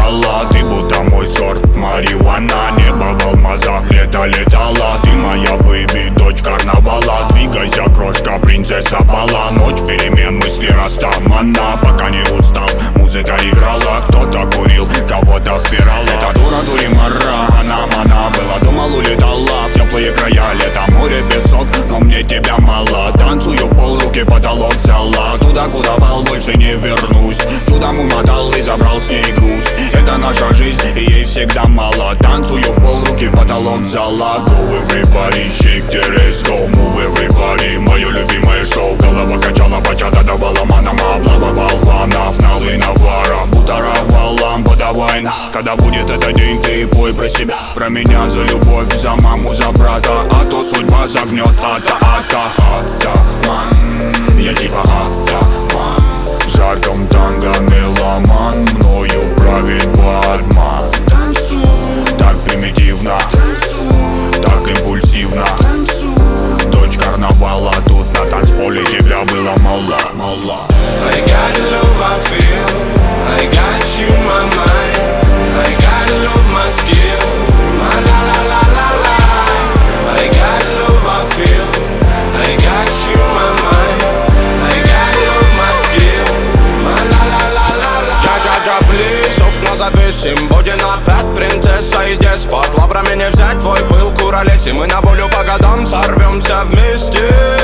мало. Ты будто мой сорт марихуана. Небо в алмазах, лето летало. Ты моя бэйби, дочь карнавала. Двигайся, крошка, принцесса бала. Ночь перемен, мысли растамана. Пока не устал, музыка играла. Кто-то курил, кого-то впирал. Это дура, дуримара, она была, думал, улетала в теплые края. Лето, море, песок, но мне тебя мало. Танцую в пол, руки потолок взяла. Туда, куда вал, больше не вернусь. Чудом умотал и забрал с ней груз. Это наша жизнь, и ей всегда мало. Танцую в пол, руки потолок взяла. Go everybody, shake the ass, go move everybody. Мое любимое шоу, голова качала, бачата давала манам. Облавывал планов, налы наваров. Уторовал лампу, давай. Когда будет этот день, ты пой про себя. Про меня, за любовь, за маму, за брата. А то судьба загнет, атаман. Я типа атаман. В жарком танго меломан. Мною правит Батман. Так примитивно, так импульсивно. Дочь карнавала, тут на танцполе тебя было мало. I got love, I feel. I got you, my mind. I got love, my skill. My la la la la la. I got love, I feel. I got you, my mind. I got love, my skill. My la la la la la. Джа-джа-джа, плиз, окна завесим. Будем опять принцесса и деспот. Лаврами не взять твой пыл, куролес. И мы на волю по годам сорвемся вместе.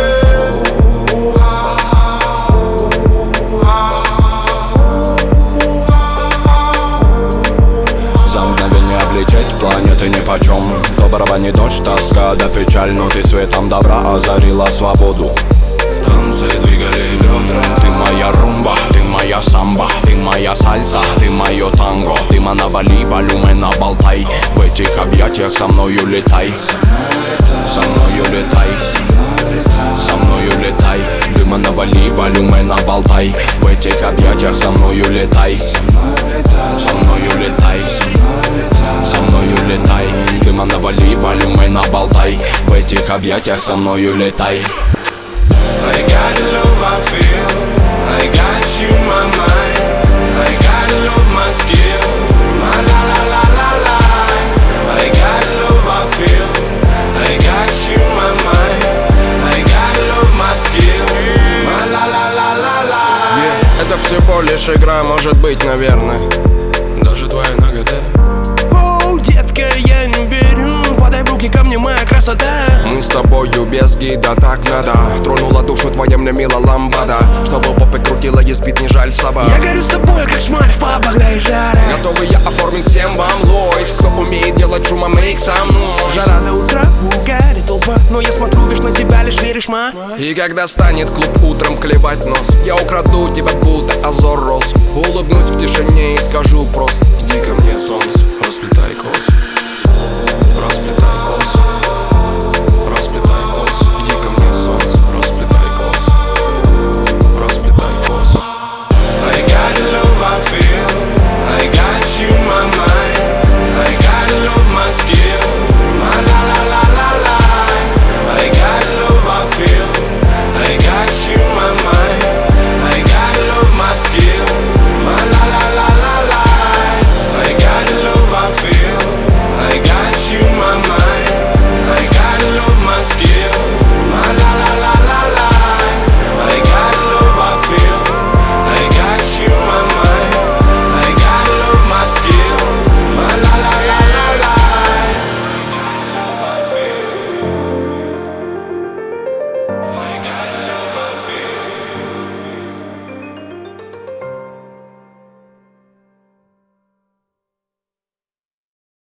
Планеты нипочем. То барабанит дождь, тоска да печаль. Но ты светом добра озарила свободу. В танце двигали бедра. Ты моя румба, ты моя самба. Ты моя сальса, ты мое танго. Ты манавали, волюмена болтай. В этих объятиях со мною летай. Со мною летай. Со мною летай. Ты манавали, волюмена болтай. В этих объятиях со мною летай. Со мною летай. Со мною летай. Дыма навали, волюмена болтай. В этих объятиях со мною летай. I got love, I feel. I got you, my mind. I got love, my skill. My la la la la la. I got love, I feel. I got you, my mind. I got love, my skill. My la la la la la. Это всего лишь игра, может быть, наверное. Даже твоя нагота. Детка, я не верю. Подай в руки ко мне, моя красота. Мы с тобою без гида, так надо. Тронула душу твоя мне мила ламбада. Чтобы попой крутила, есть бит, не жаль собак. Я горю с тобой, как шмаль в пабах, да и жара. Готовы я оформить всем вам лойс. Кто умеет делать шума, мейк со мной. Жара до утра, угарит толпа. Но я смотрю лишь на тебя, лишь веришь, ма. И когда станет клуб утром клевать нос, я украду тебя, будто Азор Роз. Улыбнусь в тишине и скажу просто: иди ко мне, солнце, расплетай косы. Расплетай косы.